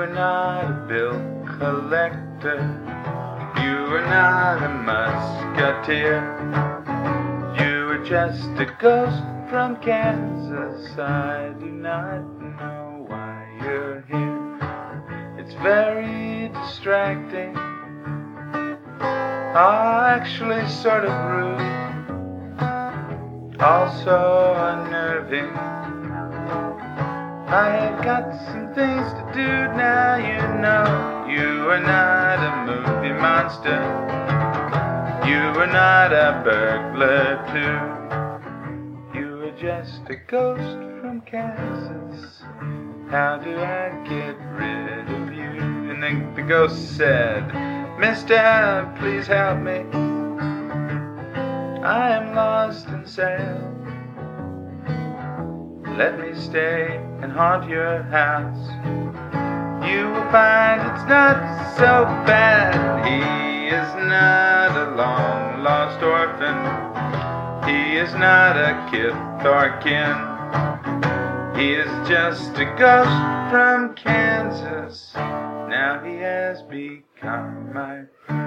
are not a bill collector. You are not a musketeer. You are just a ghost from Kansas. I do not know why you're here. It's very distracting, actually sort of rude, also unnerving. I have got some things to do now, you know. You are not a movie monster. You are not a burglar too. You are just a ghost from Kansas. How do I get rid of you? And then the ghost said, Mister, please help me. I am lost and sad. Let me stay and haunt your house. You will find it's not so bad. He is not a long-lost orphan. He is not a kith or kin. He is just a ghost from Kansas. Now he has become my friend.